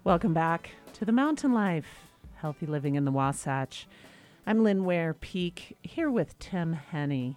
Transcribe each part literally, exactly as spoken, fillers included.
Welcome back to the Mountain Life, Healthy Living in the Wasatch. I'm Lynn Ware Peak, here with Tim Henney.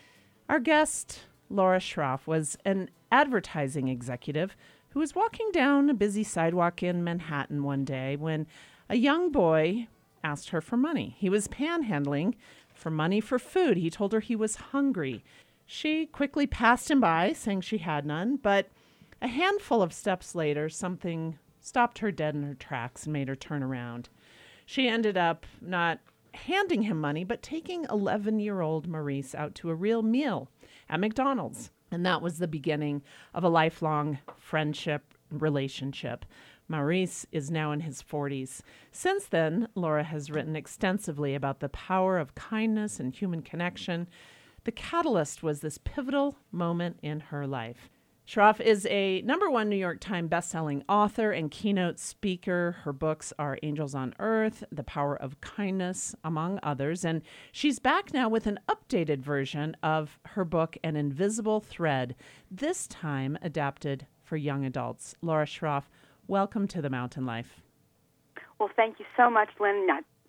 Our guest, Laura Schroff, was an advertising executive who was walking down a busy sidewalk in Manhattan one day when a young boy asked her for money. He was panhandling for money for food. He told her he was hungry. She quickly passed him by, saying she had none, but a handful of steps later, something stopped her dead in her tracks and made her turn around. She ended up not handing him money, but taking eleven-year-old Maurice out to a real meal at McDonald's. And that was the beginning of a lifelong friendship relationship. Maurice is now in his forties. Since then, Laura has written extensively about the power of kindness and human connection. The catalyst was this pivotal moment in her life. Schroff is a number one New York Times bestselling author and keynote speaker. Her books are Angels on Earth, The Power of Kindness, among others. And she's back now with an updated version of her book, An Invisible Thread, this time adapted for young adults. Laura Schroff, welcome to the Mountain Life. Well, thank you so much, Lynn.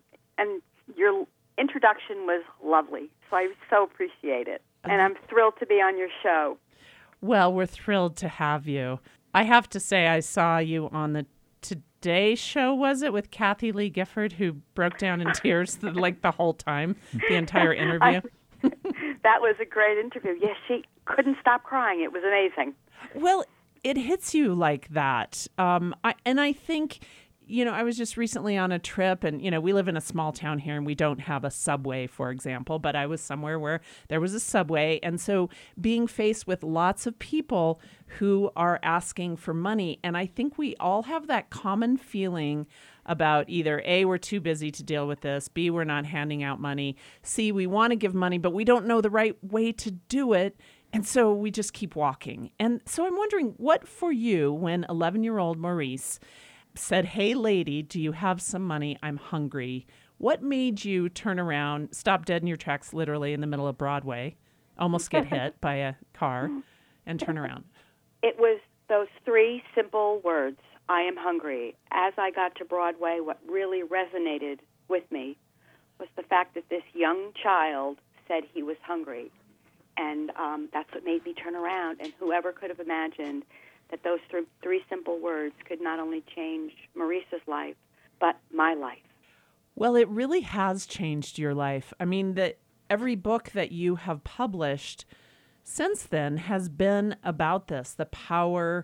And your introduction was lovely, so I so appreciate it. And I'm thrilled to be on your show. Well, we're thrilled to have you. I have to say, I saw you on the Today Show, was it, with Kathy Lee Gifford, who broke down in tears the, like the whole time, the entire interview? I, that was a great interview. Yes, she couldn't stop crying. It was amazing. Well, it hits you like that. Um, I, and I think, you know, I was just recently on a trip and, you know, we live in a small town here and we don't have a subway, for example, but I was somewhere where there was a subway. And so being faced with lots of people who are asking for money. And I think we all have that common feeling about either A, we're too busy to deal with this, B, we're not handing out money, C, we want to give money, but we don't know the right way to do it. And so we just keep walking. And so I'm wondering, what for you when eleven-year-old Maurice said, "Hey, lady, do you have some money? I'm hungry." What made you turn around, stop dead in your tracks, literally in the middle of Broadway, almost get hit by a car, and turn around? It was those three simple words, I am hungry. As I got to Broadway, what really resonated with me was the fact that this young child said he was hungry. And um, that's what made me turn around. And whoever could have imagined that those th- three simple words could not only change Maurice's life, but my life. Well, it really has changed your life. I mean, that every book that you have published since then has been about this, the power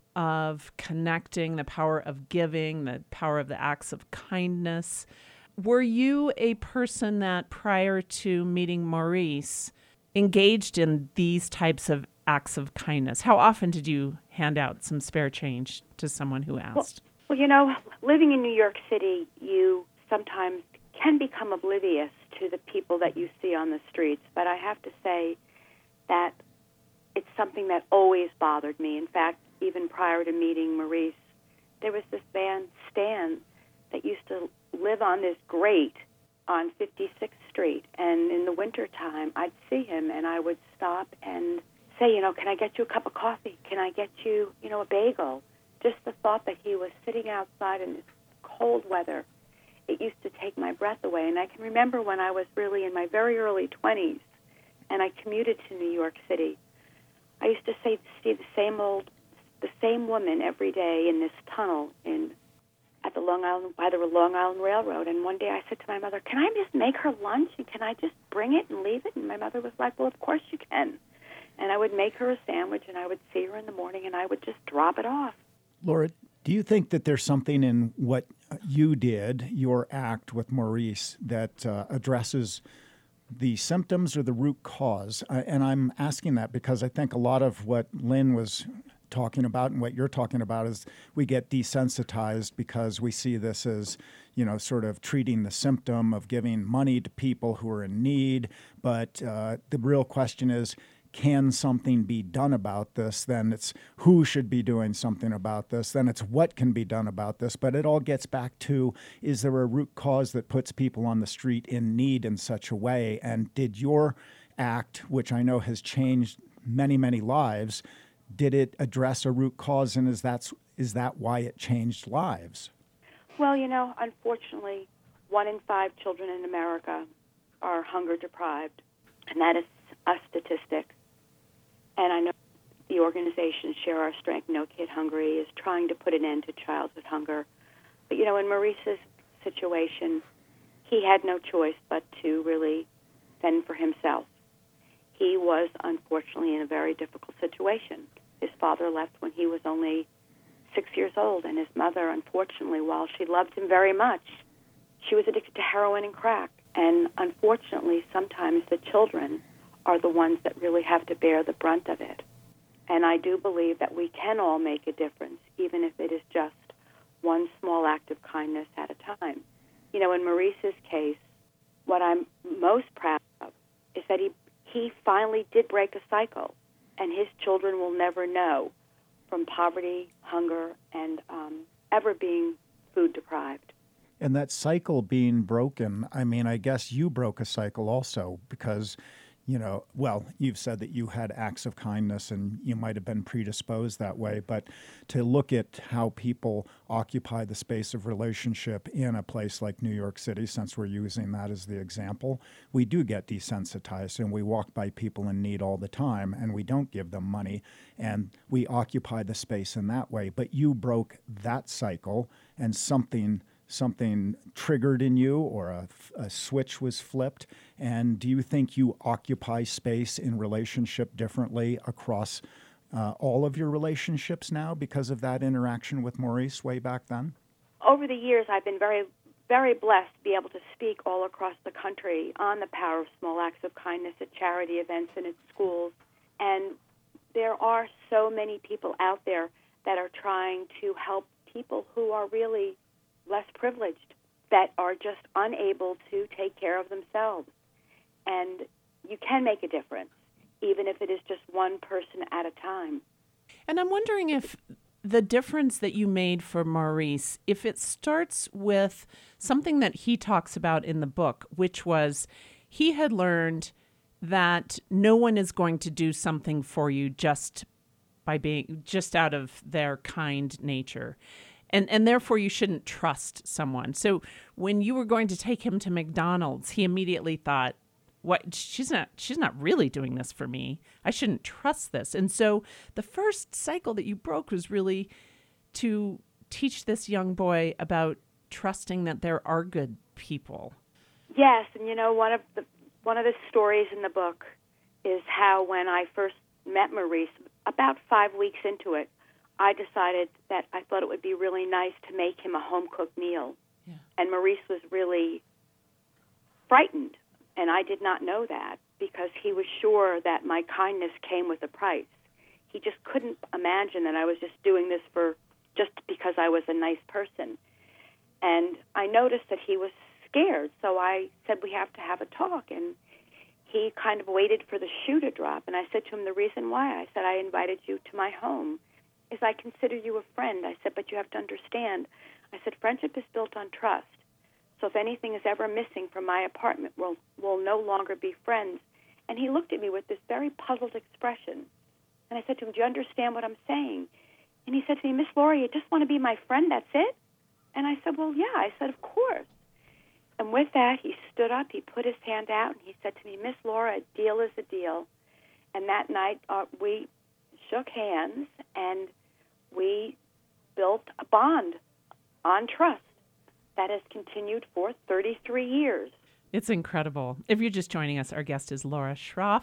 of connecting, the power of giving, the power of the acts of kindness. Were you a person that prior to meeting Maurice engaged in these types of acts of kindness? How often did you hand out some spare change to someone who asked? Well, well, you know, living in New York City, you sometimes can become oblivious to the people that you see on the streets. But I have to say that it's something that always bothered me. In fact, even prior to meeting Maurice, there was this man, Stan, that used to live on this grate on fifty-sixth Street. And in the wintertime, I'd see him, and I would stop and say, you know, can I get you a cup of coffee? Can I get you, you know, a bagel? Just the thought that he was sitting outside in this cold weather, it used to take my breath away. And I can remember when I was really in my very early twenties, and I commuted to New York City, I used to say, see the same old, the same woman every day in this tunnel in at the Long Island, by the Long Island Railroad. And one day I said to my mother, can I just make her lunch, and can I just bring it and leave it? And my mother was like, well, of course you can. And I would make her a sandwich, and I would see her in the morning, and I would just drop it off. Laura, do you think that there's something in what you did, your act with Maurice, that uh, addresses the symptoms or the root cause? Uh, and I'm asking that because I think a lot of what Lynn was talking about and what you're talking about is we get desensitized because we see this as, you know, sort of treating the symptom of giving money to people who are in need. But uh, the real question is, can something be done about this? Then it's who should be doing something about this. Then it's what can be done about this. But it all gets back to, is there a root cause that puts people on the street in need in such a way? And did your act, which I know has changed many, many lives, did it address a root cause? And is that's is that why it changed lives? Well, you know, unfortunately, one in five children in America are hunger deprived, and that is a statistic. And I know the organization Share Our Strength, No Kid Hungry, is trying to put an end to childhood hunger. But, you know, in Maurice's situation, he had no choice but to really fend for himself. He was, unfortunately, in a very difficult situation. His father left when he was only six years old, and his mother, unfortunately, while she loved him very much, she was addicted to heroin and crack. And unfortunately, sometimes the children are the ones that really have to bear the brunt of it. And I do believe that we can all make a difference, even if it is just one small act of kindness at a time. You know, in Maurice's case, what I'm most proud of is that he, he finally did break a cycle, and his children will never know from poverty, hunger, and um, ever being food deprived. And that cycle being broken, I mean, I guess you broke a cycle also because, you know, well, you've said that you had acts of kindness and you might have been predisposed that way, but to look at how people occupy the space of relationship in a place like New York City, since we're using that as the example, we do get desensitized and we walk by people in need all the time and we don't give them money and we occupy the space in that way. But you broke that cycle and something something triggered in you or a, a switch was flipped? And do you think you occupy space in relationship differently across uh, all of your relationships now because of that interaction with Maurice way back then? Over the years, I've been very, very blessed to be able to speak all across the country on the power of small acts of kindness at charity events and at schools. And there are so many people out there that are trying to help people who are really less privileged, that are just unable to take care of themselves. And you can make a difference, even if it is just one person at a time. And I'm wondering if the difference that you made for Maurice, if it starts with something that he talks about in the book, which was he had learned that no one is going to do something for you just by being, just out of their kind nature. And and therefore you shouldn't trust someone. So when you were going to take him to McDonald's, he immediately thought, "What? She's not. She's not really doing this for me. I shouldn't trust this." And so the first cycle that you broke was really to teach this young boy about trusting that there are good people. Yes, and you know one of the one of the stories in the book is how when I first met Maurice, about five weeks into it, I decided that I thought it would be really nice to make him a home-cooked meal. Yeah. And Maurice was really frightened, and I did not know that because he was sure that my kindness came with a price. He just couldn't imagine that I was just doing this for just because I was a nice person. And I noticed that he was scared, so I said, we have to have a talk. And he kind of waited for the shoe to drop, and I said to him the reason why. I said, I invited you to my home is I consider you a friend. I said, but you have to understand. I said, friendship is built on trust. So if anything is ever missing from my apartment, we'll, we'll no longer be friends. And he looked at me with this very puzzled expression. And I said to him, do you understand what I'm saying? And he said to me, Miss Laura, you just want to be my friend, that's it? And I said, well, yeah. I said, of course. And with that, he stood up, he put his hand out, and he said to me, Miss Laura, a deal is a deal. And that night, uh, we shook hands, and we built a bond on trust that has continued for thirty-three years. It's incredible. If you're just joining us, our guest is Laura Schroff.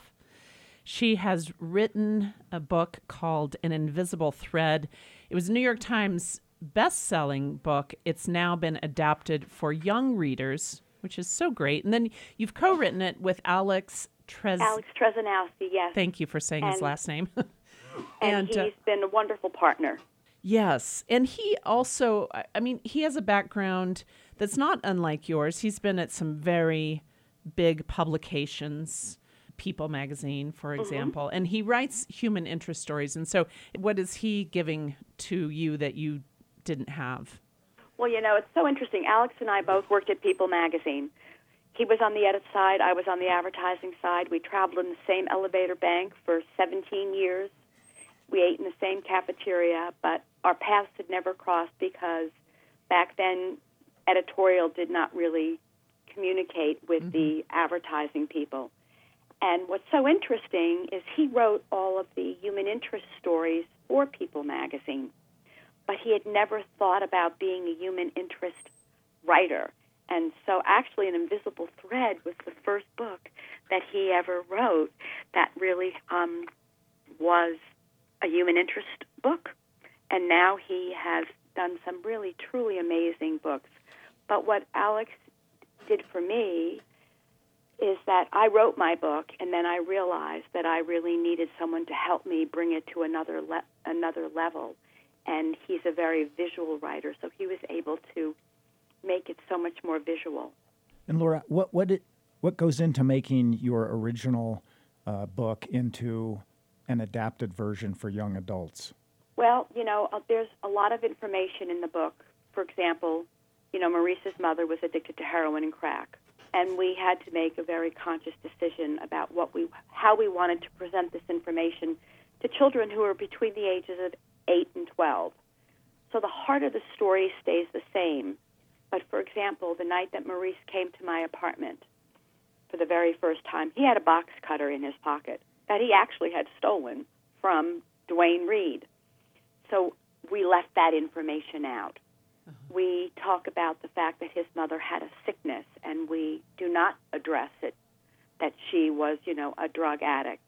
She has written a book called An Invisible Thread. It was a New York Times best-selling book. It's now been adapted for young readers, which is so great. And then you've co-written it with Alex Trez... Alex Trzanowski, yes. Thank you for saying and, his last name. and, and he's uh, been a wonderful partner. Yes. And he also, I mean, he has a background that's not unlike yours. He's been at some very big publications, People magazine, for example, mm-hmm. and he writes human interest stories. And so what is he giving to you that you didn't have? Well, you know, it's so interesting. Alex and I both worked at People magazine. He was on the edit side. I was on the advertising side. We traveled in the same elevator bank for seventeen years. we ate in the same cafeteria, but our paths had never crossed because back then editorial did not really communicate with mm-hmm. the advertising people. And what's so interesting is he wrote all of the human interest stories for People magazine, but he had never thought about being a human interest writer. And so actually An Invisible Thread was the first book that he ever wrote that really um, was a human interest book. And now he has done some really, truly amazing books. But what Alex did for me is that I wrote my book, and then I realized that I really needed someone to help me bring it to another le- another level. And he's a very visual writer, so he was able to make it so much more visual. And Laura, what what it, what goes into making your original uh, book into an adapted version for young adults? Well, you know, uh, there's a lot of information in the book. For example, you know, Maurice's mother was addicted to heroin and crack. And we had to make a very conscious decision about what we, how we wanted to present this information to children who are between the ages of eight and twelve. So the heart of the story stays the same. But for example, the night that Maurice came to my apartment for the very first time, he had a box cutter in his pocket that he actually had stolen from Duane Reade. So we left that information out. Uh-huh. We talk about the fact that his mother had a sickness, and we do not address it, that she was, you know, a drug addict.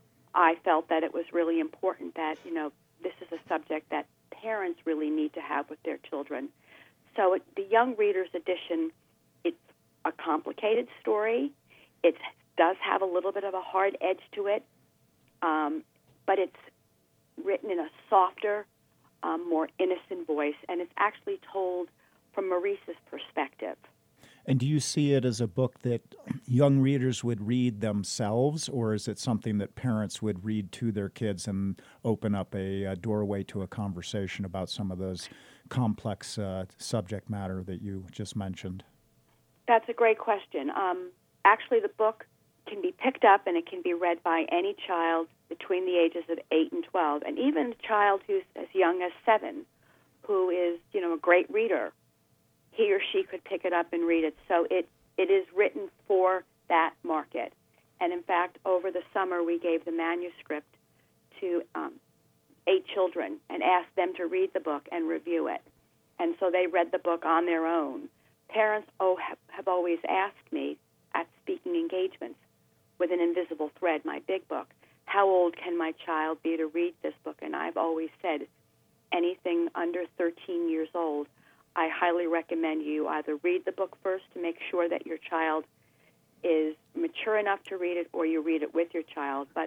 I felt that it was really important that, you know, this is a subject that parents really need to have with their children. So it, the Young Readers Edition, it's a complicated story. It does have a little bit of a hard edge to it, um, but it's written in a softer, um, more innocent voice, and it's actually told from Maurice's perspective. And do you see it as a book that young readers would read themselves, or is it something that parents would read to their kids and open up a, a doorway to a conversation about some of those complex uh, subject matter that you just mentioned? That's a great question. Um, actually, the book can be picked up and it can be read by any child between the ages of eight and twelve, and even a child who's as young as seven, who is, you know, a great reader. He or she could pick it up and read it. So it, it is written for that market. And in fact, over the summer, we gave the manuscript to um, eight children and asked them to read the book and review it. And so they read the book on their own. Parents oh, have, have always asked me at speaking engagements with An Invisible Thread, my big book, how old can my child be to read this book? And I've always said anything under thirteen years old, I highly recommend you either read the book first to make sure that your child is mature enough to read it, or you read it with your child. But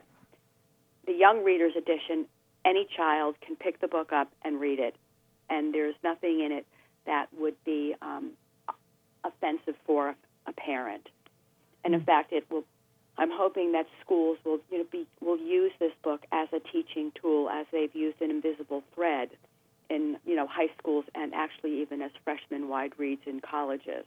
the Young Readers Edition, any child can pick the book up and read it, and there's nothing in it that would be um, offensive for a parent. And in fact, it will. I'm hoping that schools will, you know, be will use this book as a teaching tool, as they've used An Invisible Thread in, you know, high schools and actually even as freshman-wide reads in colleges.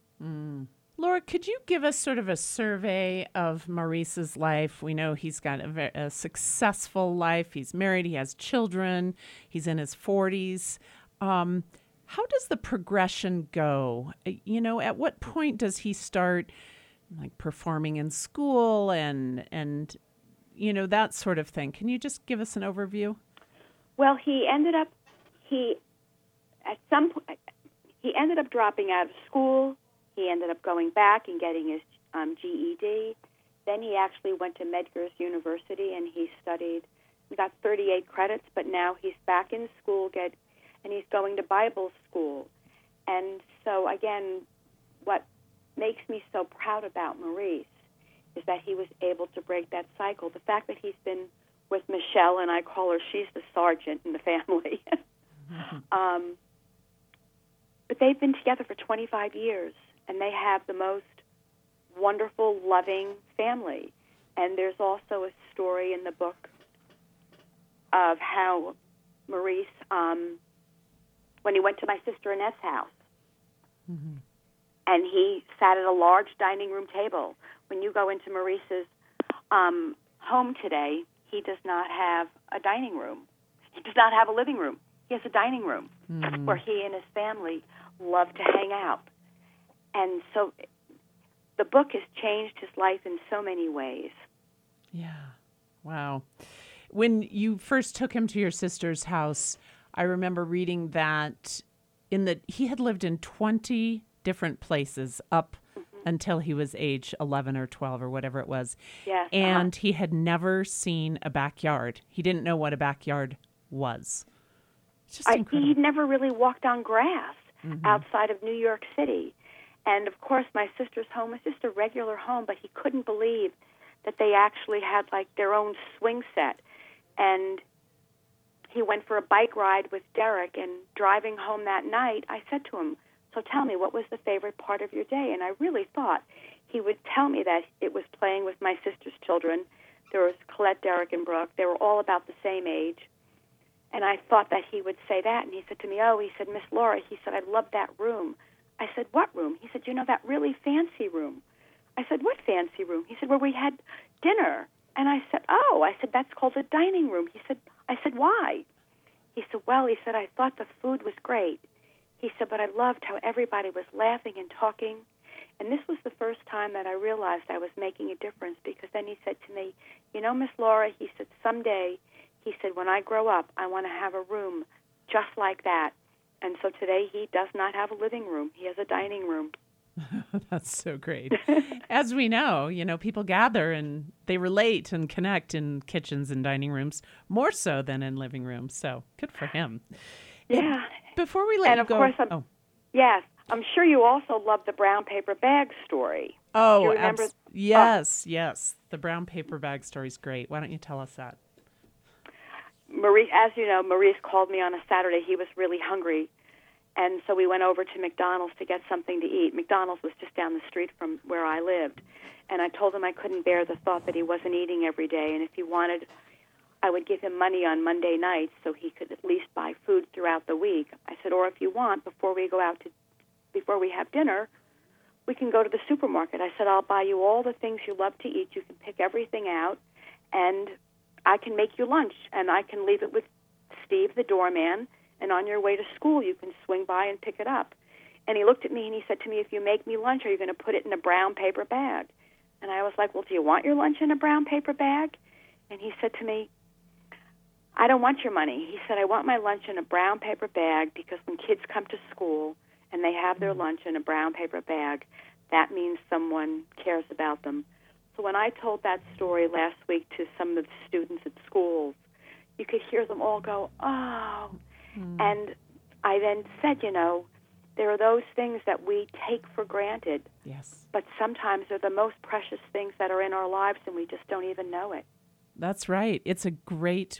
Mm. Laura, could you give us sort of a survey of Maurice's life? We know he's got a, very, a successful life. He's married. He has children. He's in his forties. Um, how does the progression go? You know, at what point does he start, like, performing in school and and you know, that sort of thing? Can you just give us an overview? Well, he ended up he at some point he ended up dropping out of school. He ended up going back and getting his um, G E D. Then he actually went to Medgar University and he studied. He got thirty-eight credits, but now he's back in school, get and he's going to Bible school. And so again, what makes me so proud about Maurice is that he was able to break that cycle. The fact that he's been with Michelle, and I call her, she's the sergeant in the family. mm-hmm. um, but they've been together for twenty-five years, and they have the most wonderful, loving family. And there's also a story in the book of how Maurice, um, when he went to my sister Annette's house, mm-hmm. and he sat at a large dining room table. When you go into Maurice's um, home today, he does not have a dining room. He does not have a living room. He has a dining room mm. where he and his family love to hang out. And so the book has changed his life in so many ways. Yeah. Wow. When you first took him to your sister's house, I remember reading that in the he had lived in twenty different places up mm-hmm. until he was age eleven or twelve or whatever it was. Yes, and uh-huh. he had never seen a backyard. He didn't know what a backyard was. It's just I, incredible. He'd never really walked on grass mm-hmm. outside of New York City. And, of course, my sister's home was just a regular home, but he couldn't believe that they actually had, like, their own swing set. And he went for a bike ride with Derek, and driving home that night, I said to him, so tell me, what was the favorite part of your day? And I really thought he would tell me that it was playing with my sister's children. There was Colette, Derek, and Brooke. They were all about the same age. And I thought that he would say that. And he said to me, oh, he said, Miss Laura, he said, I love that room. I said, what room? He said, you know, that really fancy room. I said, what fancy room? He said, where we had dinner. And I said, oh, I said, that's called a dining room. He said, I said, why? He said, well, he said, I thought the food was great. He said, but I loved how everybody was laughing and talking. And this was the first time that I realized I was making a difference, because then he said to me, you know, Miss Laura, he said, someday, he said, when I grow up, I want to have a room just like that. And so today he does not have a living room. He has a dining room. That's so great. As we know, you know, people gather and they relate and connect in kitchens and dining rooms more so than in living rooms. So good for him. Yeah. And before we let and you of go. Course I'm, oh. Yes. I'm sure you also love the brown paper bag story. Oh, Do you remember? abs- yes, oh. yes. The brown paper bag story is great. Why don't you tell us that? Maurice, as you know, Maurice called me on a Saturday. He was really hungry. And so we went over to McDonald's to get something to eat. McDonald's was just down the street from where I lived. And I told him I couldn't bear the thought that he wasn't eating every day. And if he wanted, I would give him money on Monday nights so he could at least buy food throughout the week. I said, or if you want, before we go out to, before we have dinner, we can go to the supermarket. I said, I'll buy you all the things you love to eat. You can pick everything out, and I can make you lunch. And I can leave it with Steve, the doorman, and on your way to school, you can swing by and pick it up. And he looked at me and he said to me, if you make me lunch, are you going to put it in a brown paper bag? And I was like, well, do you want your lunch in a brown paper bag? And he said to me, I don't want your money. He said, I want my lunch in a brown paper bag because when kids come to school and they have their lunch in a brown paper bag, that means someone cares about them. So when I told that story last week to some of the students at schools, you could hear them all go, oh. Mm. And I then said, you know, there are those things that we take for granted. Yes. But sometimes they're the most precious things that are in our lives, and we just don't even know it. That's right. It's a great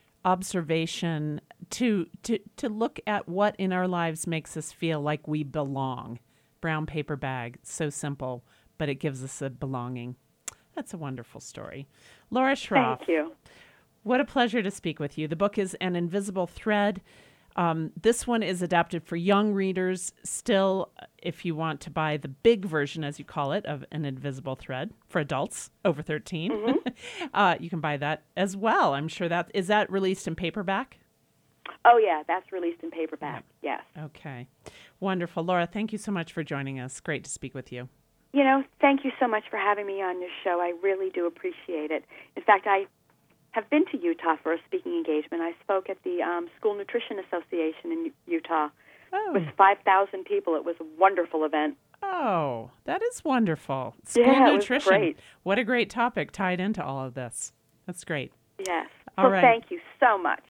observation to to to look at what in our lives makes us feel like we belong. Brown paper bag, so simple, but it gives us a belonging. That's a wonderful story. Laura Schroff. Thank you. What a pleasure to speak with you. The book is An Invisible Thread. Um, this one is adapted for young readers. Still, if you want to buy the big version, as you call it, of An Invisible Thread for adults over thirteen, mm-hmm. uh, you can buy that as well. I'm sure that, is that released in paperback? Oh, yeah, that's released in paperback, yes. Okay. Wonderful. Laura, thank you so much for joining us. Great to speak with you. You know, thank you so much for having me on your show. I really do appreciate it. In fact, I have been to Utah for a speaking engagement. I spoke at the um, School Nutrition Association in Utah. Oh. It was five thousand people. It was a wonderful event. Oh, that is wonderful. School yeah, nutrition. It was great. What a great topic tied into all of this. That's great. Yes. All well, right. Thank you so much.